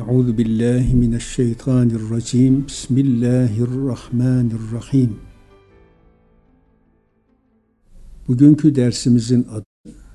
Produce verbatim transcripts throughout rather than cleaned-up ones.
Euzu billahi mineşşeytanirracim. Bismillahirrahmanirrahim. Bugünkü dersimizin adı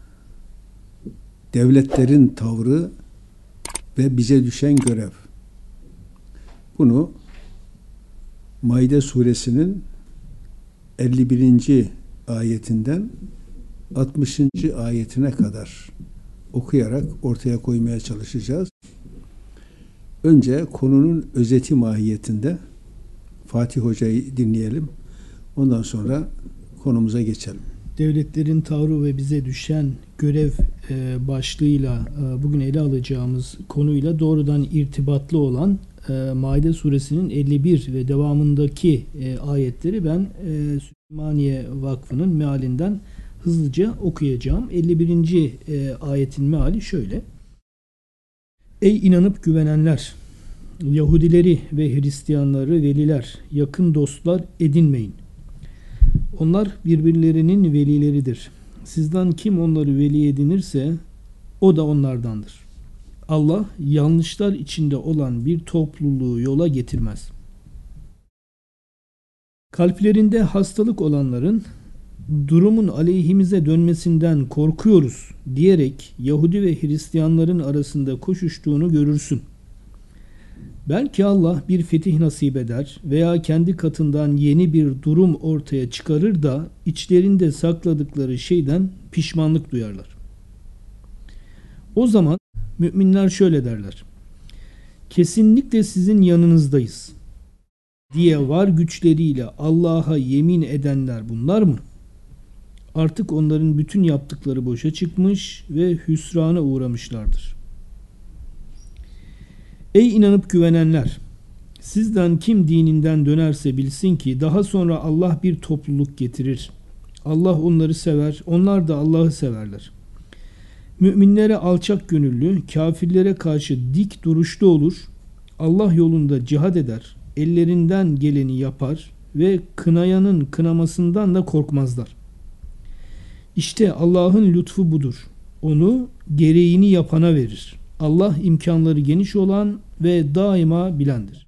devletlerin tavrı ve bize düşen görev. Bunu Maide suresinin elli birinci ayetinden altmışıncı ayetine kadar okuyarak ortaya koymaya çalışacağız. Önce konunun özeti mahiyetinde Fatih Hoca'yı dinleyelim. Ondan sonra konumuza geçelim. Devletlerin tavrı ve bize düşen görev e, başlığıyla e, bugün ele alacağımız konuyla doğrudan irtibatlı olan e, Maide suresinin elli bir ve devamındaki e, ayetleri ben e, Süleymaniye Vakfı'nın mealinden hızlıca okuyacağım. elli birinci E, ayetin meali şöyle. Ey inanıp güvenenler! Yahudileri ve Hristiyanları veliler, yakın dostlar edinmeyin. Onlar birbirlerinin velileridir. Sizden kim onları veli edinirse o da onlardandır. Allah yanlışlar içinde olan bir topluluğu yola getirmez. Kalplerinde hastalık olanların durumun aleyhimize dönmesinden korkuyoruz diyerek Yahudi ve Hristiyanların arasında koşuştuğunu görürsün. Belki Allah bir fetih nasip eder veya kendi katından yeni bir durum ortaya çıkarır da içlerinde sakladıkları şeyden pişmanlık duyarlar. O zaman müminler şöyle derler: kesinlikle sizin yanınızdayız diye var güçleriyle Allah'a yemin edenler bunlar mı? Artık onların bütün yaptıkları boşa çıkmış ve hüsrana uğramışlardır. Ey inanıp güvenenler! Sizden kim dininden dönerse bilsin ki daha sonra Allah bir topluluk getirir. Allah onları sever, onlar da Allah'ı severler. Müminlere alçak gönüllü, kafirlere karşı dik duruşlu olur, Allah yolunda cihad eder, ellerinden geleni yapar ve kınayanın kınamasından da korkmazlar. İşte Allah'ın lütfu budur. Onu gereğini yapana verir. Allah imkanları geniş olan ve daima bilendir.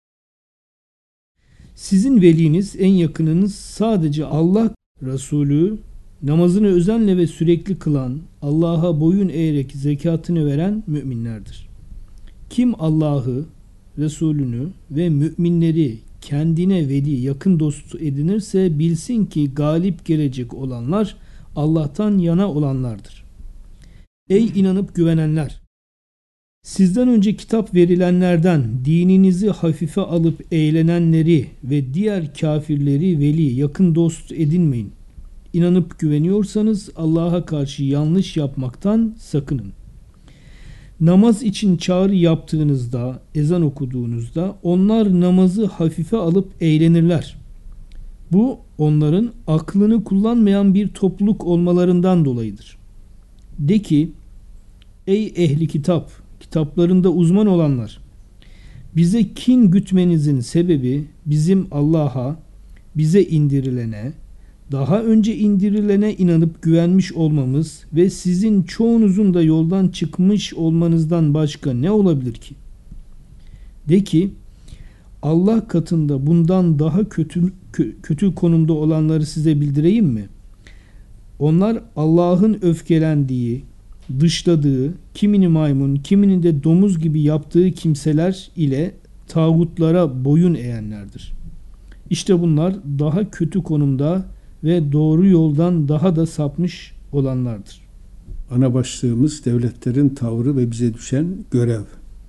Sizin veliniz, en yakınınız sadece Allah, Resulü, namazını özenle ve sürekli kılan, Allah'a boyun eğerek zekatını veren müminlerdir. Kim Allah'ı, Resulünü ve müminleri kendine veli, yakın dostu edinirse bilsin ki galip gelecek olanlar Allah'tan yana olanlardır. Ey inanıp güvenenler! Sizden önce kitap verilenlerden dininizi hafife alıp eğlenenleri ve diğer kafirleri veli, yakın dost edinmeyin. İnanıp güveniyorsanız Allah'a karşı yanlış yapmaktan sakının. Namaz için çağrı yaptığınızda, ezan okuduğunuzda onlar namazı hafife alıp eğlenirler. Bu onların aklını kullanmayan bir topluluk olmalarından dolayıdır. De ki, ey ehli kitap, kitaplarında uzman olanlar, bize kin gütmenizin sebebi bizim Allah'a, bize indirilene, daha önce indirilene inanıp güvenmiş olmamız ve sizin çoğunuzun da yoldan çıkmış olmanızdan başka ne olabilir ki? De ki, Allah katında bundan daha kötü kötü konumda olanları size bildireyim mi? Onlar Allah'ın öfkelendiği, dışladığı, kimini maymun, kimini de domuz gibi yaptığı kimseler ile tağutlara boyun eğenlerdir. İşte bunlar daha kötü konumda ve doğru yoldan daha da sapmış olanlardır. Ana başlığımız devletlerin tavrı ve bize düşen görev.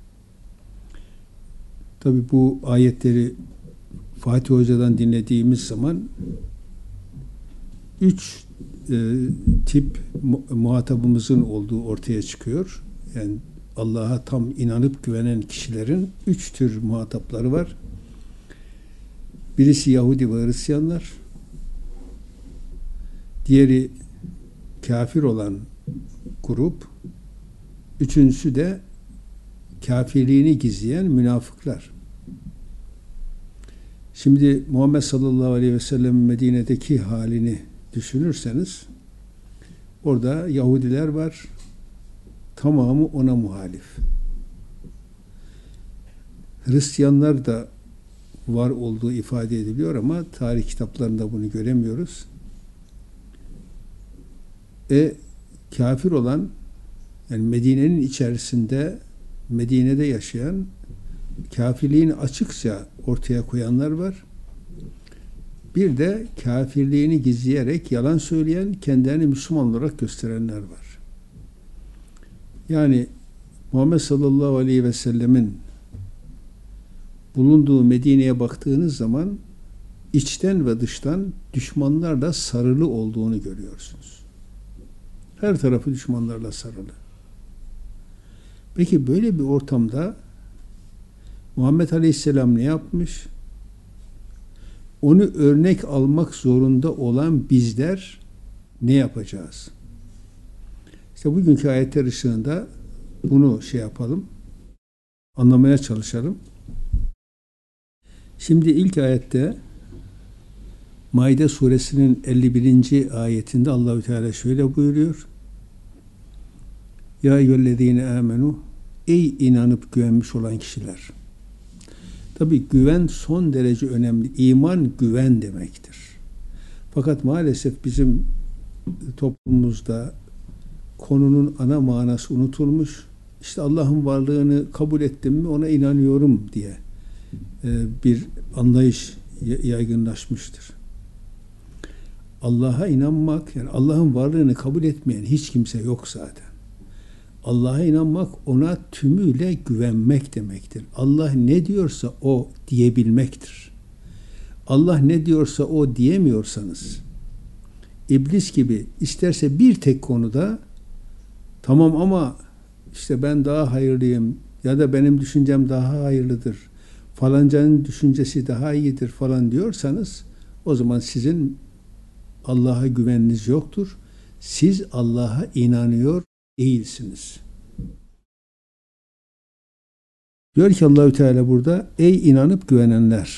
Tabi bu ayetleri Fatih Hoca'dan dinlediğimiz zaman üç e, tip muhatabımızın olduğu ortaya çıkıyor. Yani Allah'a tam inanıp güvenen kişilerin üç tür muhatapları var. Birisi Yahudi ve Hristiyanlar, diğeri kafir olan grup, üçüncüsü de kafirliğini gizleyen münafıklar. Şimdi Muhammed sallallahu aleyhi ve sellem Medine'deki halini düşünürseniz orada Yahudiler var, tamamı ona muhalif. Hristiyanlar da var olduğu ifade ediliyor ama tarih kitaplarında bunu göremiyoruz. E kafir olan, yani Medine'nin içerisinde, Medine'de yaşayan, kafirliğini açıkça ortaya koyanlar var. Bir de kafirliğini gizleyerek yalan söyleyen, kendilerini Müslüman olarak gösterenler var. Yani Muhammed sallallahu aleyhi ve sellemin bulunduğu Medine'ye baktığınız zaman içten ve dıştan düşmanlarla sarılı olduğunu görüyorsunuz. Her tarafı düşmanlarla sarılı. Peki böyle bir ortamda Muhammed Aleyhisselam ne yapmış? Onu örnek almak zorunda olan bizler ne yapacağız? İşte bugünkü ayetler ışığında bunu şey yapalım, anlamaya çalışalım. Şimdi ilk ayette Maide suresinin elli birinci ayetinde Allahü Teala şöyle buyuruyor. Ya eyyühellezine amenu, ey inanıp güvenmiş olan kişiler. Tabi güven son derece önemli. İman güven demektir. Fakat maalesef bizim toplumumuzda konunun ana manası unutulmuş. İşte Allah'ın varlığını kabul ettim mi ona inanıyorum diye bir anlayış yaygınlaşmıştır. Allah'a inanmak, yani Allah'ın varlığını kabul etmeyen hiç kimse yok zaten. Allah'a inanmak, ona tümüyle güvenmek demektir. Allah ne diyorsa o diyebilmektir. Allah ne diyorsa o diyemiyorsanız, İblis gibi isterse bir tek konuda tamam ama işte ben daha hayırlıyım ya da benim düşüncem daha hayırlıdır, falancanın düşüncesi daha iyidir falan diyorsanız, o zaman sizin Allah'a güveniniz yoktur. Siz Allah'a inanıyor değilsiniz. Diyor ki Allahü Teala burada, ey inanıp güvenenler,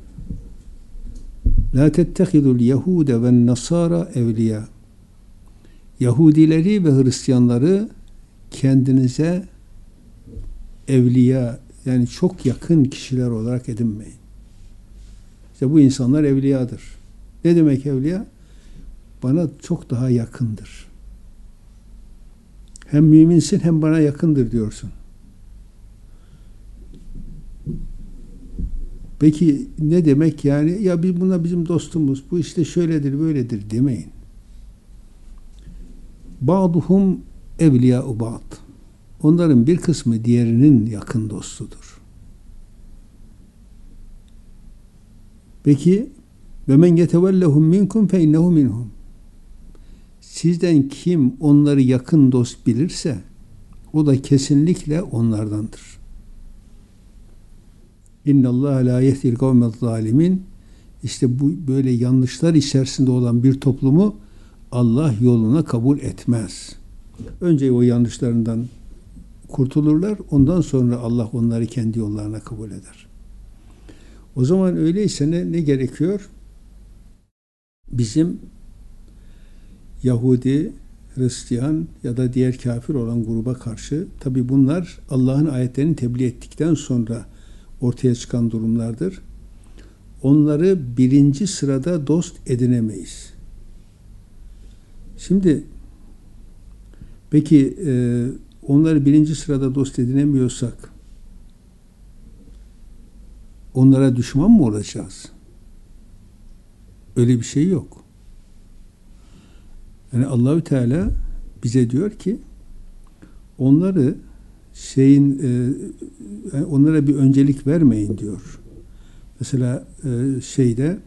la tettehidul yehude ve nasara evliya, Yahudileri ve Hristiyanları kendinize evliya, yani çok yakın kişiler olarak edinmeyin. İşte bu insanlar evliyadır. Ne demek evliya? Bana çok daha yakındır. Hem müminsin hem bana yakındır diyorsun. Peki ne demek yani? Ya biz buna bizim dostumuz, bu işte şöyledir, böyledir demeyin. Ba'duhum evliyâ'u ba'd. Onların bir kısmı diğerinin yakın dostudur. Peki ve men yetevellehum minkum fe innehu minhum. Sizden kim onları yakın dost bilirse o da kesinlikle onlardandır. İnnallâhe lâ yehdil kavmez zâlimin. İşte bu böyle yanlışlar içerisinde olan bir toplumu Allah yoluna kabul etmez. Önce o yanlışlarından kurtulurlar, ondan sonra Allah onları kendi yollarına kabul eder. O zaman öyleyse ne, ne gerekiyor? Bizim Yahudi, Hristiyan ya da diğer kafir olan gruba karşı, tabi bunlar Allah'ın ayetlerini tebliğ ettikten sonra ortaya çıkan durumlardır. Onları birinci sırada dost edinemeyiz. Şimdi peki e, onları birinci sırada dost edinemiyorsak onlara düşman mı olacağız? Öyle bir şey yok. Yani Allahü Teala bize diyor ki onları şeyin e, onlara bir öncelik vermeyin diyor. Mesela e, şeyde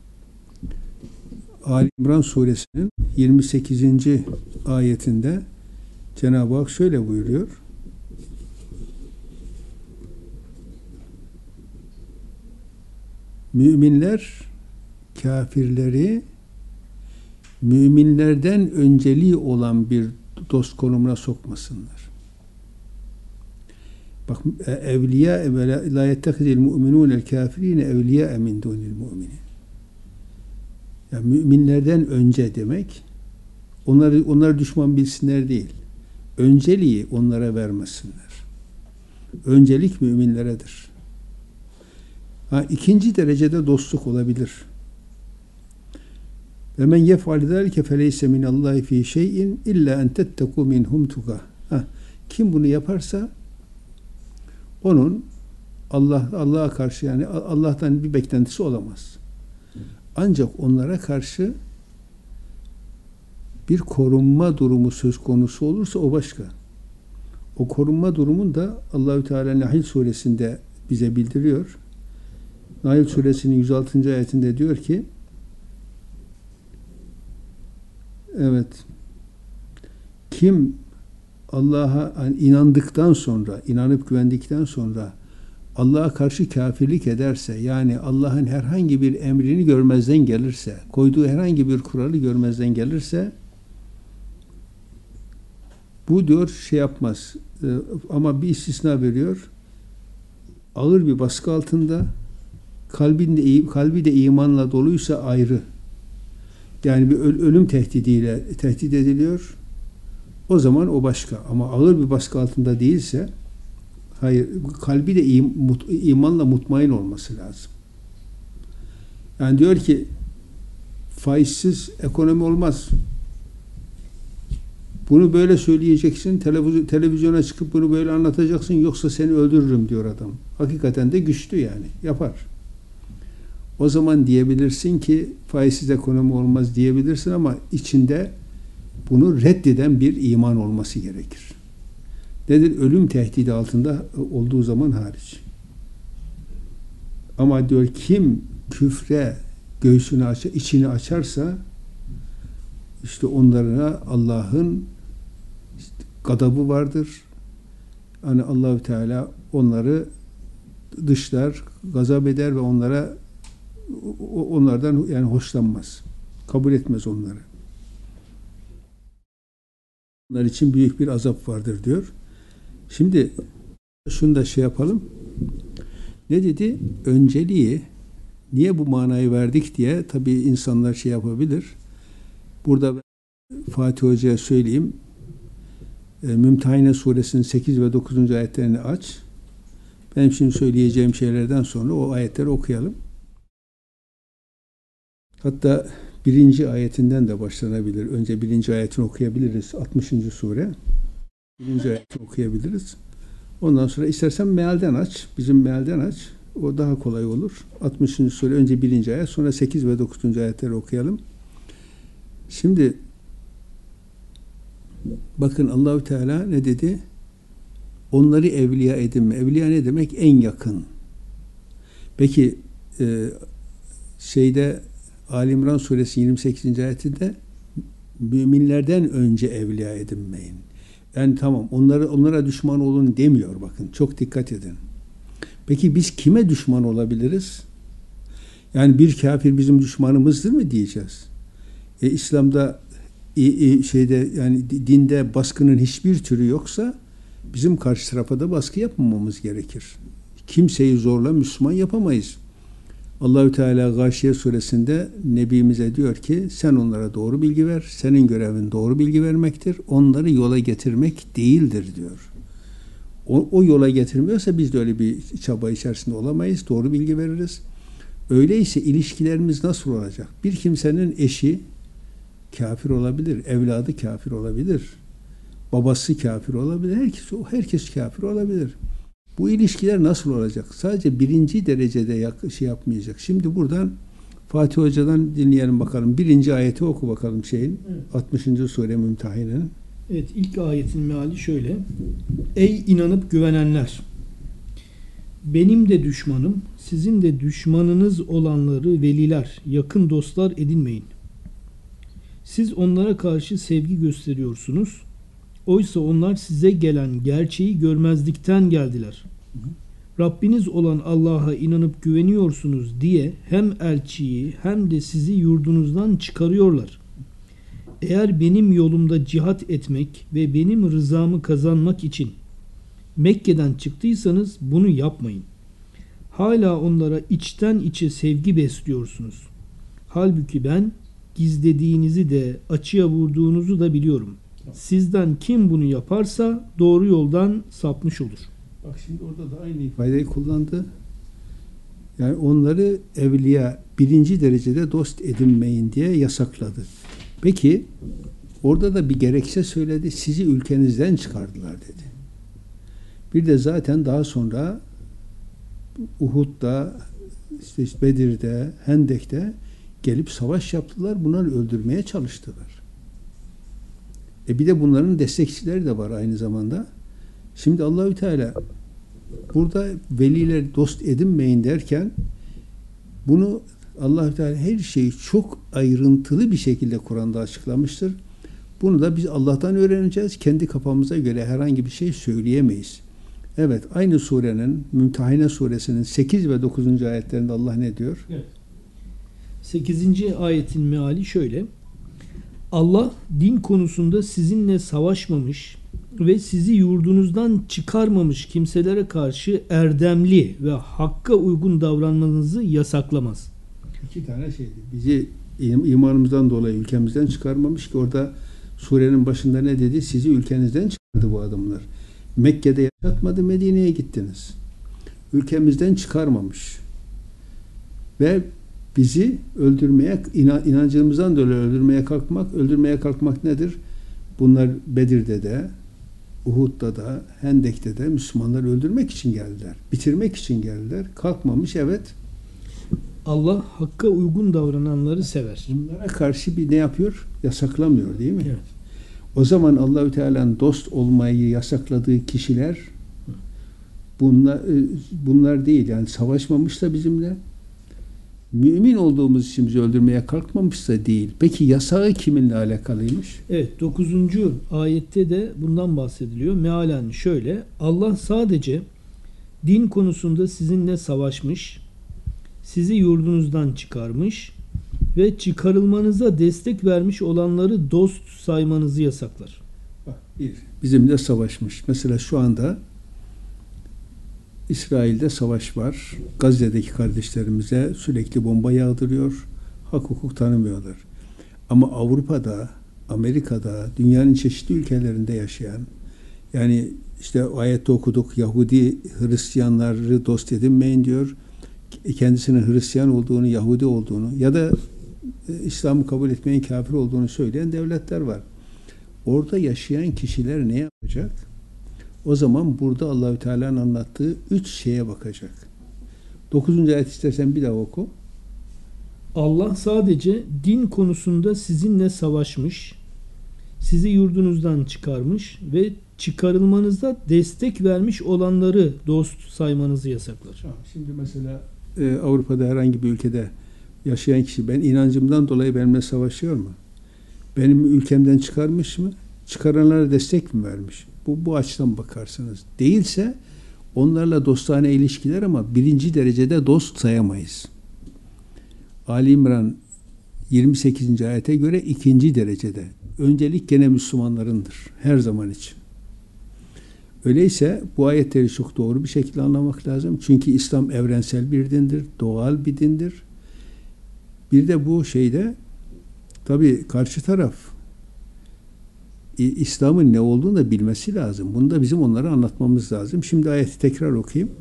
Ali İmran suresinin yirmi sekizinci ayetinde Cenab-ı Hak şöyle buyuruyor. Müminler kafirleri müminlerden önceliği olan bir dost konumuna sokmasınlar. Bak, evliya ve la yettehidil mu'minûnel kafirîne evliya min dunil mu'minin. Yani müminlerden önce demek, onları onları düşman bilsinler değil. Önceliği onlara vermesinler. Öncelik müminleredir. Ha, ikinci derecede dostluk olabilir. Ve men yef'al zâlike feleyse minallâhi fî şey'in illâ en tettekû minhum tuqâ. Kim bunu yaparsa onun Allah Allah'a karşı, yani Allah'tan bir beklentisi olamaz. Ancak onlara karşı bir korunma durumu söz konusu olursa o başka. O korunma durumunu da Allahü Teala Nahl suresinde bize bildiriyor. Nahl suresinin yüz altıncı ayetinde diyor ki, evet, kim Allah'a yani inandıktan sonra, inanıp güvendikten sonra Allah'a karşı kafirlik ederse, yani Allah'ın herhangi bir emrini görmezden gelirse, koyduğu herhangi bir kuralı görmezden gelirse, bu diyor şey yapmaz. Ee, ama bir istisna veriyor. Ağır bir baskı altında, kalbinde, kalbi de imanla doluysa ayrı. Yani bir ölüm tehdidiyle tehdit ediliyor. O zaman o başka. Ama ağır bir baskı altında değilse, hayır, kalbi de imanla mutmain olması lazım. Yani diyor ki, faizsiz ekonomi olmaz. Bunu böyle söyleyeceksin, televiz- televizyona çıkıp bunu böyle anlatacaksın, yoksa seni öldürürüm diyor adam. Hakikaten de güçlü yani, yapar. O zaman diyebilirsin ki faizsiz ekonomi olmaz diyebilirsin, ama içinde bunu reddeden bir iman olması gerekir. Nedir? Ölüm tehdidi altında olduğu zaman hariç. Ama diyor kim küfre göğsünü açar, içini açarsa, işte onlara Allah'ın işte gadabı vardır. Hani Allahü Teala onları dışlar, gazap eder ve onlara onlardan yani hoşlanmaz. Kabul etmez onları. Onlar için büyük bir azap vardır diyor. Şimdi şunu da şey yapalım. Ne dedi? Önceliği niye bu manayı verdik diye tabii insanlar şey yapabilir. Burada Fatih Hoca'ya söyleyeyim. E, Mümtehine suresinin sekiz ve dokuzuncu ayetlerini aç. Benim şimdi söyleyeceğim şeylerden sonra o ayetleri okuyalım. Hatta birinci ayetinden de başlanabilir. Önce birinci ayetini okuyabiliriz. altmışıncı sure. Birinci ayetini okuyabiliriz. Ondan sonra istersen mealden aç. Bizim mealden aç. O daha kolay olur. altmışıncı sure önce birinci ayet, sonra sekiz ve dokuzuncu ayetleri okuyalım. Şimdi bakın Allahü Teala ne dedi? Onları evliya edinme. Evliya ne demek? En yakın. Peki e, şeyde Ali İmran suresi yirmi sekizinci ayetinde müminlerden önce evliya edinmeyin. Yani tamam, onları onlara düşman olun demiyor, bakın. Çok dikkat edin. Peki biz kime düşman olabiliriz? Yani bir kafir bizim düşmanımızdır mı diyeceğiz? E, İslam'da e, e, şeyde yani dinde baskının hiçbir türü yoksa bizim karşı tarafa da baskı yapmamamız gerekir. Kimseyi zorla Müslüman yapamayız. Allahü Teala Gâşiye suresinde Nebimize diyor ki, sen onlara doğru bilgi ver. Senin görevin doğru bilgi vermektir. Onları yola getirmek değildir diyor. O, o yola getirmiyorsa biz de öyle bir çaba içerisinde olamayız. Doğru bilgi veririz. Öyleyse ilişkilerimiz nasıl olacak? Bir kimsenin eşi kafir olabilir, evladı kafir olabilir, babası kafir olabilir, herkes herkes kafir olabilir. Bu ilişkiler nasıl olacak? Sadece birinci derecede şey yapmayacak. Şimdi buradan Fatih Hoca'dan dinleyelim bakalım. Birinci ayeti oku bakalım şeyin. Evet. altmışıncı sure Mümtehine'nin. Evet, ilk ayetin meali şöyle. Ey inanıp güvenenler! Benim de düşmanım, sizin de düşmanınız olanları veliler, yakın dostlar edinmeyin. Siz onlara karşı sevgi gösteriyorsunuz. Oysa onlar size gelen gerçeği görmezlikten geldiler. Hı hı. Rabbiniz olan Allah'a inanıp güveniyorsunuz diye hem elçiyi hem de sizi yurdunuzdan çıkarıyorlar. Eğer benim yolumda cihat etmek ve benim rızamı kazanmak için Mekke'den çıktıysanız bunu yapmayın. Hala onlara içten içe sevgi besliyorsunuz. Halbuki ben gizlediğinizi de açığa vurduğunuzu da biliyorum. Sizden kim bunu yaparsa doğru yoldan sapmış olur. Bak şimdi orada da aynı ifadeyi kullandı. Yani onları evliya birinci derecede dost edinmeyin diye yasakladı. Peki orada da bir gerekçe söyledi. Sizi ülkenizden çıkardılar dedi. Bir de zaten daha sonra Uhud'da, işte Bedir'de, Hendek'te gelip savaş yaptılar. Bunları öldürmeye çalıştılar. E bir de bunların destekçileri de var aynı zamanda. Şimdi Allahü Teala burada veliler dost edinmeyin derken bunu Allahü Teala her şeyi çok ayrıntılı bir şekilde Kur'an'da açıklamıştır. Bunu da biz Allah'tan öğreneceğiz. Kendi kafamıza göre herhangi bir şey söyleyemeyiz. Evet, aynı surenin, Mümtehine suresinin sekiz ve dokuzuncu ayetlerinde Allah ne diyor? Evet. sekizinci ayetin meali şöyle. Allah din konusunda sizinle savaşmamış ve sizi yurdunuzdan çıkarmamış kimselere karşı erdemli ve hakka uygun davranmanızı yasaklamaz. İki tane şeydi. Bizi imanımızdan dolayı ülkemizden çıkarmamış ki orada surenin başında ne dedi? Sizi ülkenizden çıkardı bu adamlar. Mekke'de yaşatmadı, Medine'ye gittiniz. Ülkemizden çıkarmamış. Ve bizi öldürmeye, inancımızdan dolayı öldürmeye kalkmak, öldürmeye kalkmak nedir? Bunlar Bedir'de de, Uhud'da da, Hendek'te de Müslümanları öldürmek için geldiler. Bitirmek için geldiler. Kalkmamış, evet. Allah hakka uygun davrananları sever. Bunlara karşı bir ne yapıyor? Yasaklamıyor değil mi? Evet. O zaman Allahü Teala'nın dost olmayı yasakladığı kişiler bunlar, bunlar değil. Yani savaşmamış da bizimle. Mümin olduğumuz için bizi öldürmeye kalkmamışsa değil. Peki yasağı kiminle alakalıymış? Evet, dokuzuncu ayette de bundan bahsediliyor. Mealen şöyle. Allah sadece din konusunda sizinle savaşmış, sizi yurdunuzdan çıkarmış ve çıkarılmanıza destek vermiş olanları dost saymanızı yasaklar. Bak, bir, bizimle savaşmış. Mesela şu anda İsrail'de savaş var. Gazze'deki kardeşlerimize sürekli bomba yağdırıyor. Hak hukuk tanımıyorlar. Ama Avrupa'da, Amerika'da, dünyanın çeşitli ülkelerinde yaşayan, yani işte ayette okuduk, Yahudi Hristiyanları dost edinmeyin diyor. Kendisinin Hristiyan olduğunu, Yahudi olduğunu ya da İslam'ı kabul etmeyen kafir olduğunu söyleyen devletler var. Orada yaşayan kişiler ne yapacak? O zaman burada Allahü Teala'nın anlattığı üç şeye bakacak. Dokuzuncu ayet istersen bir daha oku. Allah sadece din konusunda sizinle savaşmış, sizi yurdunuzdan çıkarmış ve çıkarılmanıza destek vermiş olanları dost saymanızı yasaklar. Şimdi mesela e, Avrupa'da herhangi bir ülkede yaşayan kişi ben inancımdan dolayı benimle savaşıyor mu? Benim ülkemden çıkarmış mı? Çıkaranlara destek mi vermiş? Bu, bu açıdan bakarsınız. Değilse onlarla dostane ilişkiler ama birinci derecede dost sayamayız. Ali İmran yirmi sekizinci ayete göre ikinci derecede. Öncelik gene Müslümanlarındır. Her zaman için. Öyleyse bu ayetleri çok doğru bir şekilde anlamak lazım. Çünkü İslam evrensel bir dindir. Doğal bir dindir. Bir de bu şeyde tabii karşı taraf İslam'ın ne olduğunu da bilmesi lazım. Bunu da bizim onlara anlatmamız lazım. Şimdi ayeti tekrar okuyayım.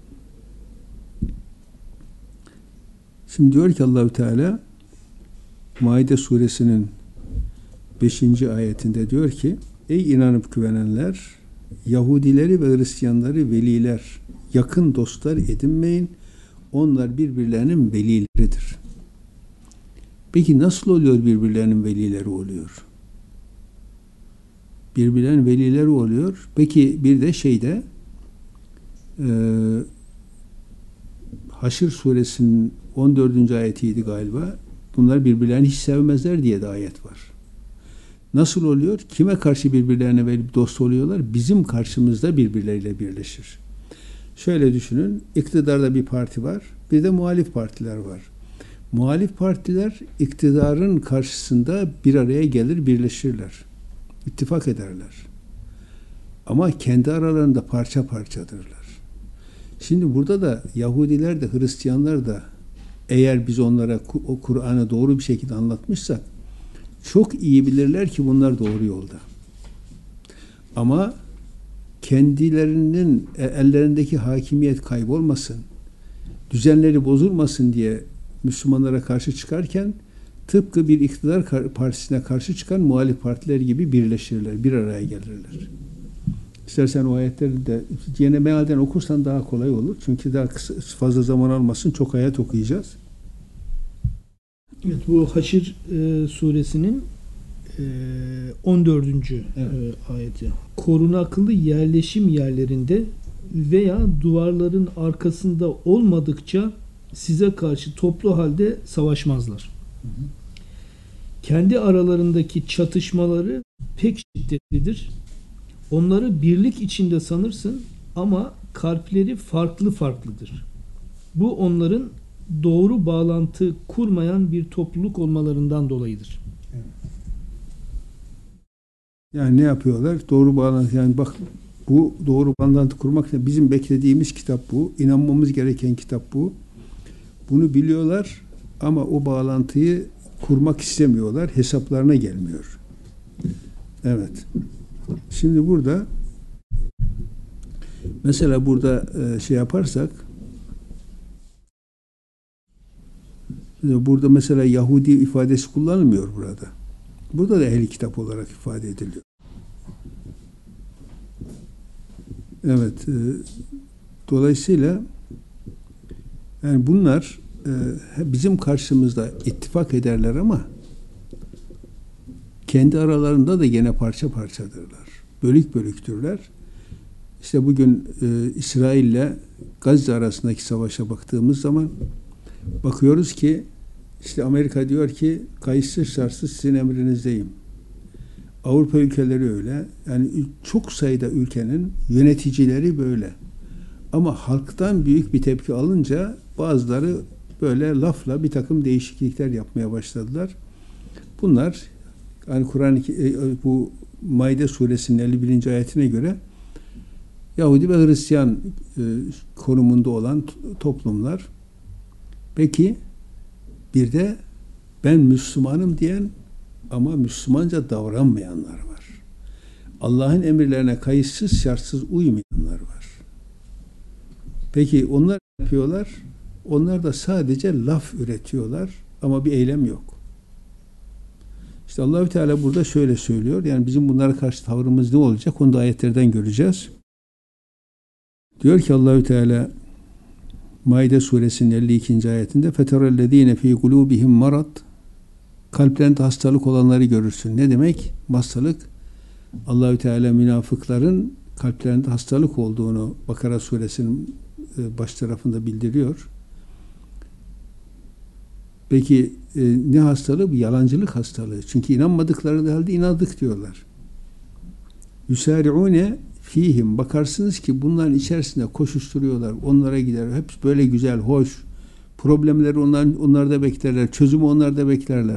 Şimdi diyor ki Allahü Teala Maide suresinin beşinci ayetinde diyor ki ey inanıp güvenenler Yahudileri ve Hristiyanları veliler, yakın dostlar edinmeyin. Onlar birbirlerinin velileridir. Peki nasıl oluyor birbirlerinin velileri oluyor? Birbirlerinin velileri oluyor. Peki bir de şeyde e, Haşr suresinin on dördüncü ayetiydi galiba. Bunlar birbirlerini hiç sevmezler diye de ayet var. Nasıl oluyor? Kime karşı birbirlerine veli dost oluyorlar? Bizim karşımızda birbirleriyle birleşir. Şöyle düşünün. İktidarda bir parti var. Bir de muhalif partiler var. Muhalif partiler iktidarın karşısında bir araya gelir, birleşirler. İttifak ederler. Ama kendi aralarında parça parçadırlar. Şimdi burada da Yahudiler de Hristiyanlar da eğer biz onlara o Kur'an'ı doğru bir şekilde anlatmışsak çok iyi bilirler ki bunlar doğru yolda. Ama kendilerinin ellerindeki hakimiyet kaybolmasın, düzenleri bozulmasın diye Müslümanlara karşı çıkarken tıpkı bir iktidar partisine karşı çıkan muhalif partiler gibi birleşirler, bir araya gelirler. İstersen o ayetleri de yine mealden okursan daha kolay olur. Çünkü daha kısa, fazla zaman almasın. Çok ayet okuyacağız. Evet, bu Haşr e, suresinin e, on dördüncü Evet. E, ayeti. Korunaklı yerleşim yerlerinde veya duvarların arkasında olmadıkça size karşı toplu halde savaşmazlar. Hı hı. Kendi aralarındaki çatışmaları pek şiddetlidir. Onları birlik içinde sanırsın ama kalpleri farklı farklıdır. Bu onların doğru bağlantı kurmayan bir topluluk olmalarından dolayıdır. Evet. Yani ne yapıyorlar? Doğru bağlantı. Yani bak, bu doğru bağlantı kurmak ne? Bizim beklediğimiz kitap bu. İnanmamız gereken kitap bu. Bunu biliyorlar ama o bağlantıyı kurmak istemiyorlar. Hesaplarına gelmiyor. Evet. Şimdi burada mesela burada şey yaparsak, burada mesela Yahudi ifadesi kullanılmıyor burada. Burada da ehli kitap olarak ifade ediliyor. Evet. Dolayısıyla yani bunlar bizim karşımızda ittifak ederler ama kendi aralarında da gene parça parçadırlar. Bölük bölüktürler. İşte bugün e, İsrail ile Gazze arasındaki savaşa baktığımız zaman bakıyoruz ki işte Amerika diyor ki kayıtsız şartsız sizin emrinizdeyim. Avrupa ülkeleri öyle. Yani çok sayıda ülkenin yöneticileri böyle. Ama halktan büyük bir tepki alınca bazıları böyle lafla bir takım değişiklikler yapmaya başladılar. Bunlar yani Kur'an bu Maide suresinin elli birinci ayetine göre Yahudi ve Hristiyan e, konumunda olan toplumlar. Peki bir de ben Müslümanım diyen ama Müslümanca davranmayanlar var. Allah'ın emirlerine kayıtsız şartsız uymayanlar var. Peki onlar ne yapıyorlar? Onlar da sadece laf üretiyorlar ama bir eylem yok. İşte Allahü Teala burada şöyle söylüyor. Yani bizim bunlara karşı tavrımız ne olacak? Onu da ayetlerden göreceğiz. Diyor ki Allahü Teala Maide suresinin elli ikinci ayetinde فَتَرَى ف۪ي قُلُوبِهِمْ marad, kalplerinde hastalık olanları görürsün. Ne demek? Hastalık, Allahü Teala münafıkların kalplerinde hastalık olduğunu Bakara suresinin baş tarafında bildiriyor. Peki e, ne hastalığı? Bu yalancılık hastalığı. Çünkü inanmadıkları halde inandık diyorlar. Yusari'une fihim. Bakarsınız ki bunların içerisinde koşuşturuyorlar. Onlara gider. Hep böyle güzel, hoş. Problemleri onlar, onlarda beklerler. Çözümü onlarda beklerler.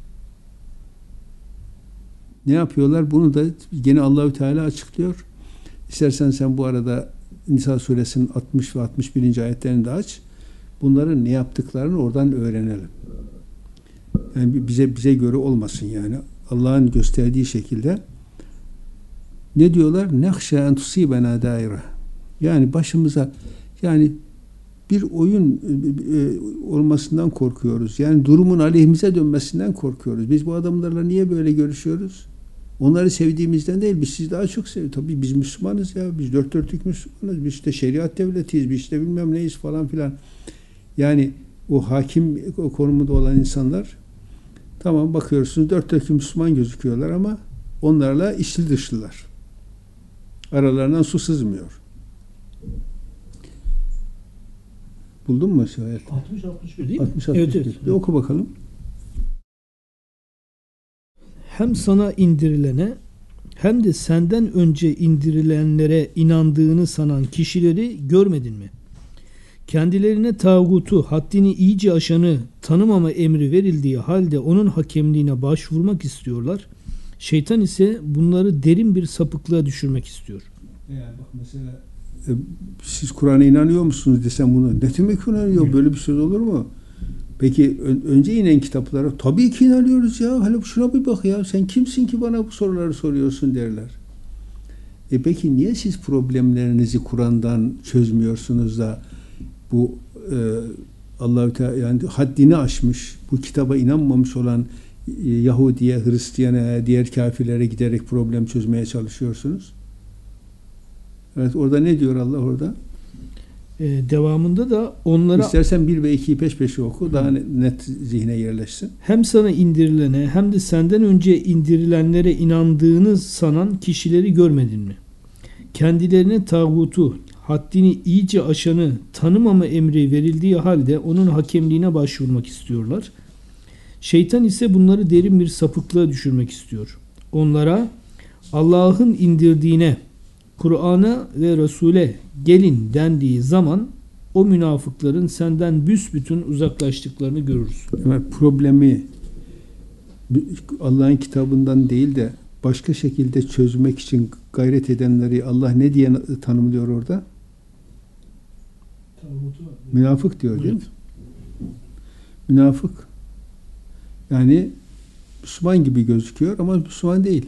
Ne yapıyorlar? Bunu da gene Allahü Teala açıklıyor. İstersen sen bu arada Nisa suresinin altmış ve altmış birinci ayetlerini de aç. Bunların ne yaptıklarını oradan öğrenelim. Yani bize bize göre olmasın yani. Allah'ın gösterdiği şekilde ne diyorlar? Nehşe en tusibena daire. Yani başımıza yani bir oyun e, olmasından korkuyoruz. Yani durumun aleyhimize dönmesinden korkuyoruz. Biz bu adamlarla niye böyle görüşüyoruz? Onları sevdiğimizden değil. Biz sizi daha çok seviyoruz. Tabii biz Müslümanız ya. Biz dört dörtlük Müslümanız. Biz işte şeriat devletiyiz. Biz işte bilmem neyiz falan filan. Yani o hakim o konumunda olan insanlar tamam bakıyorsunuz dört dörtlük Müslüman gözüküyorlar ama onlarla içli dışlılar. Aralarından su sızmıyor. Buldun mu şayet? altmış altmış bir değil mi? altmış altmış Evet, evet. Bir oku bakalım. Hem sana indirilene hem de senden önce indirilenlere inandığını sanan kişileri görmedin mi? Kendilerine tağutu, haddini iyice aşanı tanımama emri verildiği halde onun hakemliğine başvurmak istiyorlar. Şeytan ise bunları derin bir sapıklığa düşürmek istiyor. Yani bak mesela e, siz Kur'an'a inanıyor musunuz desem bunu. Ne demek inanıyor? Böyle bir söz olur mu? Peki ön, önce inen kitaplara tabii ki inanıyoruz ya. Hele şuna bir bak ya. Sen kimsin ki bana bu soruları soruyorsun derler. E peki niye siz problemlerinizi Kur'an'dan çözmüyorsunuz da bu e, Allahü Teala yani haddini aşmış, bu kitaba inanmamış olan e, Yahudiye, Hristiyana, diğer kafirlere giderek problem çözmeye çalışıyorsunuz. Evet, orada ne diyor Allah orada? Ee, devamında da onlara İstersen bir ve ikiyi peş peşe oku, daha net zihne yerleşsin. hem sana indirilene hem de senden önce indirilenlere inandığını sanan kişileri görmedin mi? Kendilerine tağutu, haddini iyice aşanı tanımama emri verildiği halde onun hakemliğine başvurmak istiyorlar. Şeytan ise bunları derin bir sapıklığa düşürmek istiyor. Onlara Allah'ın indirdiğine, Kur'an'a ve Resul'e gelin dendiği zaman o münafıkların senden büsbütün uzaklaştıklarını görürüz. Evet, problemi Allah'ın kitabından değil de başka şekilde çözmek için gayret edenleri Allah ne diye tanımlıyor orada? Münafık diyor değil mi? Münafık. Yani Müslüman gibi gözüküyor ama Müslüman değil.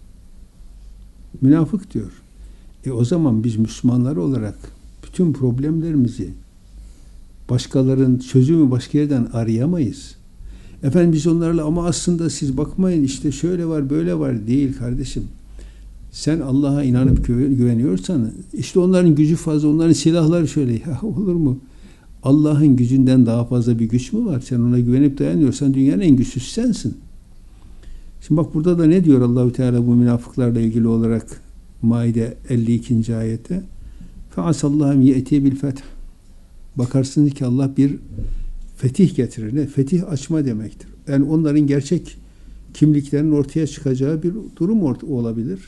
Münafık diyor. E o zaman biz Müslümanlar olarak bütün problemlerimizi başkalarının çözümü başka yerden arayamayız. Efendim biz onlarla ama aslında siz bakmayın işte şöyle var böyle var değil kardeşim. Sen Allah'a inanıp güveniyorsan işte onların gücü fazla, onların silahları şöyle ya olur mu? Allah'ın gücünden daha fazla bir güç mü var? Sen ona güvenip dayanıyorsan dünyanın en güçlüsü sensin. Şimdi bak burada da ne diyor Allahü Teala bu münafıklarla ilgili olarak Maide elli ikinci ayette? Fe'asallahum ye'ti bil feth. Bakarsınız ki Allah bir fetih getirir. Ne? Fetih açma demektir. Yani onların gerçek kimliklerinin ortaya çıkacağı bir durum olabilir.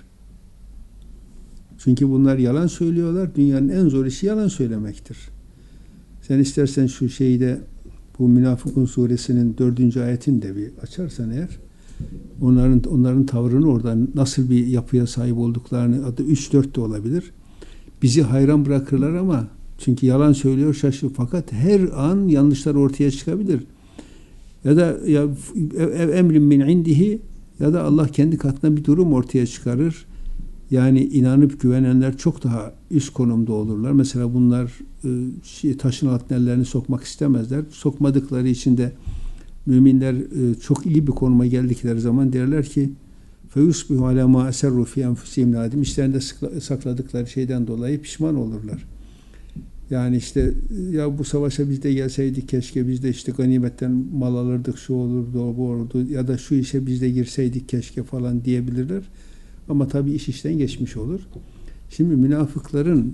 Çünkü bunlar yalan söylüyorlar. Dünyanın en zor işi yalan söylemektir. Sen istersen şu şeyde bu Münafıkun suresinin dördüncü ayetini de bir açarsan eğer onların onların tavrını oradan nasıl bir yapıya sahip olduklarını adı üç dört de olabilir. Bizi hayran bırakırlar ama çünkü yalan söylüyor şaşırıyor. Fakat her an yanlışlar ortaya çıkabilir. Ya da ya emrin min indihi ya da Allah kendi katına bir durum ortaya çıkarır. Yani inanıp güvenenler çok daha üst konumda olurlar. Mesela bunlar e, taşın altına ellerini sokmak istemezler. Sokmadıkları için de müminler e, çok iyi bir konuma geldikleri zaman derler ki فَيُصْبِهُ عَلَى مَا أَسَرُّ فِي أَنْفُسِهِمْ نَادِمٍ İşlerinde sakladıkları şeyden dolayı pişman olurlar. Yani işte ya bu savaşa biz de gelseydik keşke, biz de işte ganimetten mal alırdık, şu olurdu, bu olurdu ya da şu işe biz de girseydik keşke falan diyebilirler. Ama tabii iş işten geçmiş olur. Şimdi münafıkların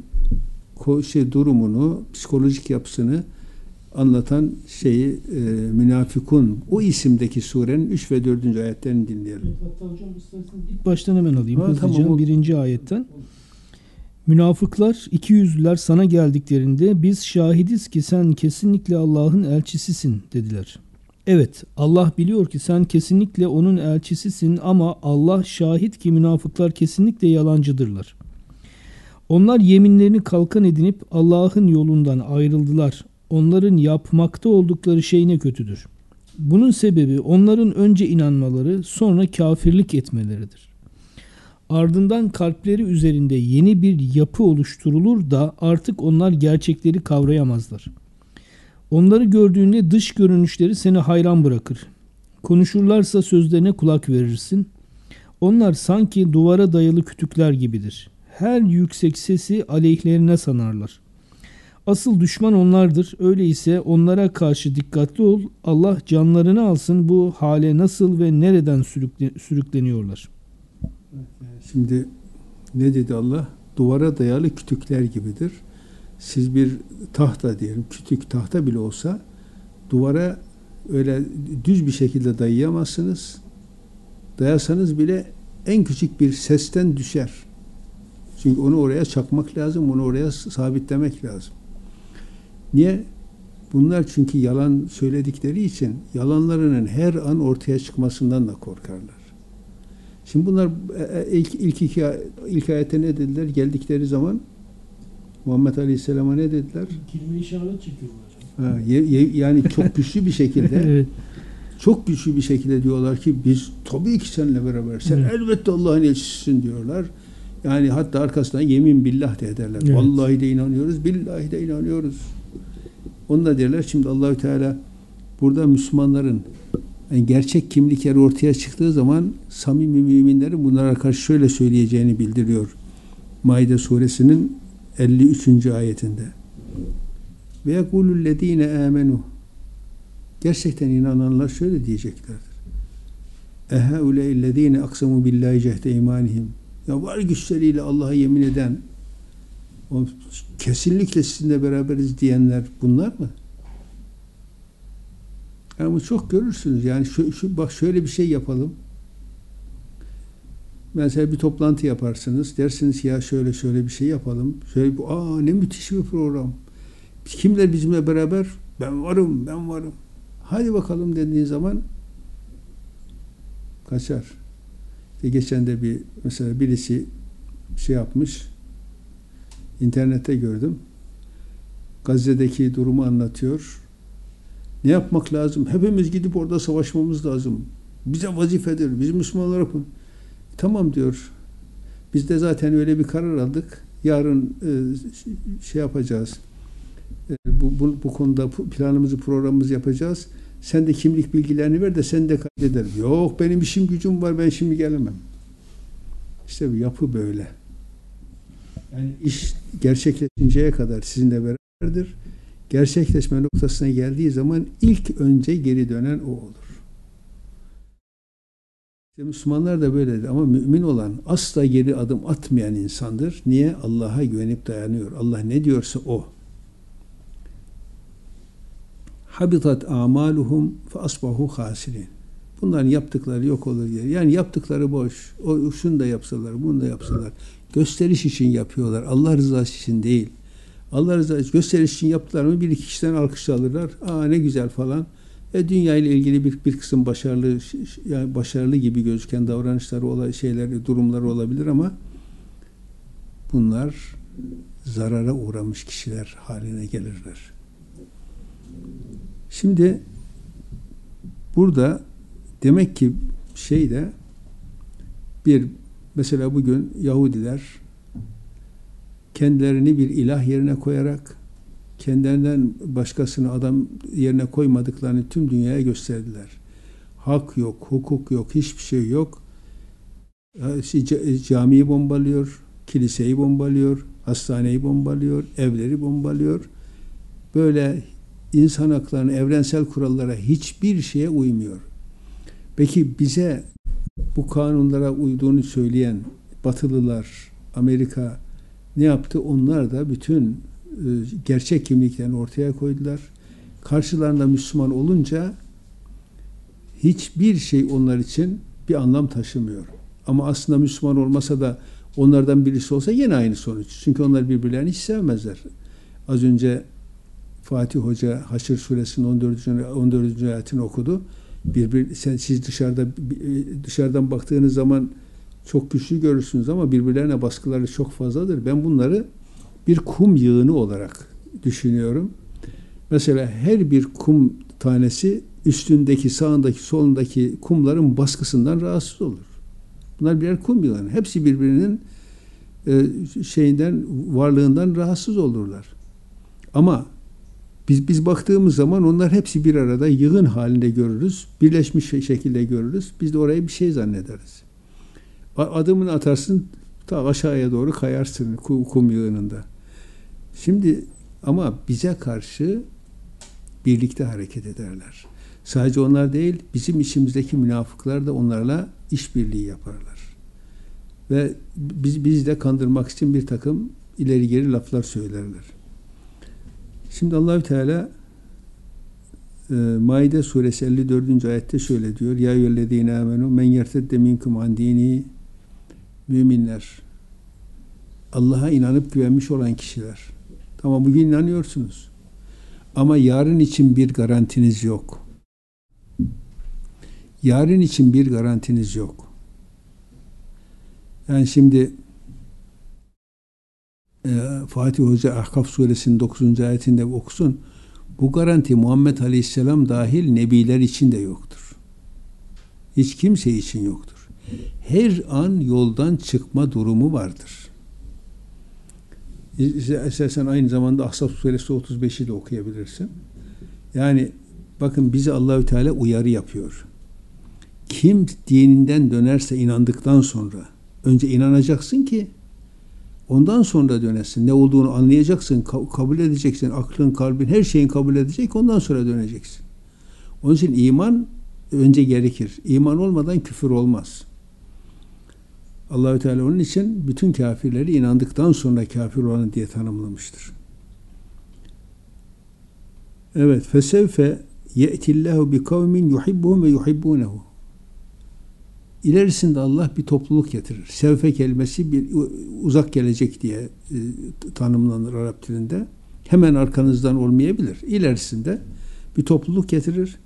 şey durumunu, psikolojik yapısını anlatan şeyi e, Münafıkun o isimdeki surenin üç ve dördüncü ayetlerini dinleyelim. Hatta hocam isterseniz ilk baştan hemen alayım. Ha, hızlıca tamam. birinci ayetten. Münafıklar iki yüzlüler sana geldiklerinde biz şahidiz ki sen kesinlikle Allah'ın elçisisin dediler. Evet, Allah biliyor ki sen kesinlikle onun elçisisin ama Allah şahit ki münafıklar kesinlikle yalancıdırlar. Onlar yeminlerini kalkan edinip Allah'ın yolundan ayrıldılar. Onların yapmakta oldukları şey ne kötüdür. Bunun sebebi onların önce inanmaları, sonra kafirlik etmeleridir. Ardından kalpleri üzerinde yeni bir yapı oluşturulur da artık onlar gerçekleri kavrayamazlar. Onları gördüğünde dış görünüşleri seni hayran bırakır. Konuşurlarsa sözlerine kulak verirsin. Onlar sanki duvara dayalı kütükler gibidir. Her yüksek sesi aleyhlerine sanarlar. Asıl düşman onlardır. Öyleyse onlara karşı dikkatli ol. Allah canlarını alsın bu hale nasıl ve nereden sürükleniyorlar. Şimdi ne dedi Allah? Duvara dayalı kütükler gibidir. Siz bir tahta diyelim, kütük tahta bile olsa duvara öyle düz bir şekilde dayayamazsınız. Dayasanız bile en küçük bir sesten düşer. Çünkü onu oraya çakmak lazım, onu oraya sabitlemek lazım. Niye? Bunlar çünkü yalan söyledikleri için yalanlarının her an ortaya çıkmasından da korkarlar. Şimdi bunlar ilk, ilk, iki, ilk ayette ne dediler? Geldikleri zaman Muhammed Aleyhisselam'a ne dediler? Kelime işaret çekiyorlar. Ha, ye, ye, yani çok güçlü bir şekilde evet. çok güçlü bir şekilde diyorlar ki biz tabii ki seninle beraber. Sen evet. elbette Allah'ın elçisisin diyorlar. Yani hatta arkasından yemin billah de ederler. Evet. Vallahi de inanıyoruz, billahi de inanıyoruz. Onu da derler. Şimdi Allahü Teala burada Müslümanların yani gerçek kimlikleri ortaya çıktığı zaman samimi müminlerin bunlara karşı şöyle söyleyeceğini bildiriyor. Maide suresinin elli üçüncü ayetinde. Ve yekulü'llezîne âmenû, gerçekten inananlar şöyle diyeceklerdir. Ehaulâ'illezîne aksamû billâhi cehde imanihim. Ya var güçleriyle Allah'a yemin eden, o kesinlikle sizinle beraberiz diyenler bunlar mı? Ama çok görürsünüz. Yani şu, şu bak şöyle bir şey yapalım. Mesela bir toplantı yaparsınız. Dersiniz ya şöyle şöyle bir şey yapalım. Şöyle bu aa ne müthiş bir program. Kimler bizimle beraber? Ben varım, ben varım. Hadi bakalım dediğin zaman kaçar. İşte geçen de bir mesela birisi şey yapmış. İnternette gördüm. Gazze'deki durumu anlatıyor. Ne yapmak lazım? Hepimiz gidip orada savaşmamız lazım. Bize vazifedir. Biz Müslümanlar yapın. Tamam diyor. Biz de zaten öyle bir karar aldık. Yarın e, şey yapacağız. E, bu, bu, bu konuda planımızı, programımızı yapacağız. Sen de kimlik bilgilerini ver de sen de kaydederim. Yok benim işim gücüm var. Ben şimdi gelemem. İşte bu yapı böyle. Yani iş gerçekleşinceye kadar sizinle beraberdir. Gerçekleşme noktasına geldiği zaman ilk önce geri dönen o olur. İşte Müslümanlar da böyledir ama mümin olan asla geri adım atmayan insandır. Niye? Allah'a güvenip dayanıyor. Allah ne diyorsa o. Habitat amaluhum fe asbahu hasirin. Bunların yaptıkları yok olur diye. Yani yaptıkları boş. O şunu da yapsalar, bunu da yapsalar. Gösteriş için yapıyorlar. Allah rızası için değil. Allah rızası için gösteriş için yaptılar mı bir iki kişiden alkış alırlar. Aa ne güzel falan. E, dünya ile ilgili bir, bir kısım başarılı yani başarılı gibi gözüken davranışları olay şeyleri, durumları olabilir ama bunlar zarara uğramış kişiler haline gelirler. Şimdi burada demek ki şeyde bir mesela bugün Yahudiler kendilerini bir ilah yerine koyarak kendilerinden başkasını adam yerine koymadıklarını tüm dünyaya gösterdiler. Hak yok, hukuk yok, hiçbir şey yok. Camiyi bombalıyor, kiliseyi bombalıyor, hastaneyi bombalıyor, evleri bombalıyor. Böyle insan haklarını, evrensel kurallara hiçbir şeye uymuyor. Peki bize bu kanunlara uyduğunu söyleyen Batılılar, Amerika ne yaptı? Onlar da bütün gerçek kimliklerini ortaya koydular. Karşılarında Müslüman olunca hiçbir şey onlar için bir anlam taşımıyor. Ama aslında Müslüman olmasa da onlardan birisi olsa yine aynı sonuç. Çünkü onlar birbirlerini hiç sevmezler. Az önce Fatih Hoca Haşr Suresinin on dördüncü ayetini okudu. Birbir, sen, siz dışarıda dışarıdan baktığınız zaman çok güçlü görürsünüz ama birbirlerine baskıları çok fazladır. Ben bunları bir kum yığını olarak düşünüyorum. Mesela her bir kum tanesi üstündeki, sağındaki, solundaki kumların baskısından rahatsız olur. Bunlar birer kum yığını. Hepsi birbirinin e, şeyinden, varlığından rahatsız olurlar. Ama biz biz baktığımız zaman onlar hepsi bir arada yığın halinde görürüz. Birleşmiş şekilde görürüz. Biz de orayı bir şey zannederiz. Adımını atarsın, ta aşağıya doğru kayarsın kum yığınında. Şimdi ama bize karşı birlikte hareket ederler. Sadece onlar değil, bizim içimizdeki münafıklar da onlarla işbirliği yaparlar. Ve biz, biz de kandırmak için bir takım ileri geri laflar söylerler. Şimdi Allahü Teala e, Maide suresi elli dördüncü ayette şöyle diyor. Ya eyyühellezîne âmenû men yertedde minkum an dînî. Müminler, Allah'a inanıp güvenmiş olan kişiler. Tamam, bugün inanıyorsunuz. Ama yarın için bir garantiniz yok. Yarın için bir garantiniz yok. Yani şimdi e, Fatih Hoca Ahkaf suresinin dokuzuncu ayetinde okusun. Bu garanti Muhammed Aleyhisselam dahil nebiler için de yoktur. Hiç kimse için yoktur. Her an yoldan çıkma durumu vardır. İstersen aynı zamanda Ahzab suresi otuz beşi de okuyabilirsin. Yani bakın bize Allahü Teala uyarı yapıyor. Kim dininden dönerse inandıktan sonra, önce inanacaksın ki ondan sonra dönesin. Ne olduğunu anlayacaksın, kabul edeceksin. Aklın, kalbin, her şeyin kabul edecek. Ondan sonra döneceksin. Onun için iman önce gerekir. İman olmadan küfür olmaz. Allahü Teala onun için bütün kafirleri inandıktan sonra kafir olan diye tanımlamıştır. Evet, fesevfe ye'tillahu bi kavmin yuhibbuhum ve yuhibbunehu. İlerisinde Allah bir topluluk getirir. Sevfe kelimesi bir uzak gelecek diye e, tanımlanır Arap dilinde. Hemen arkanızdan olmayabilir. İlerisinde bir topluluk getirir.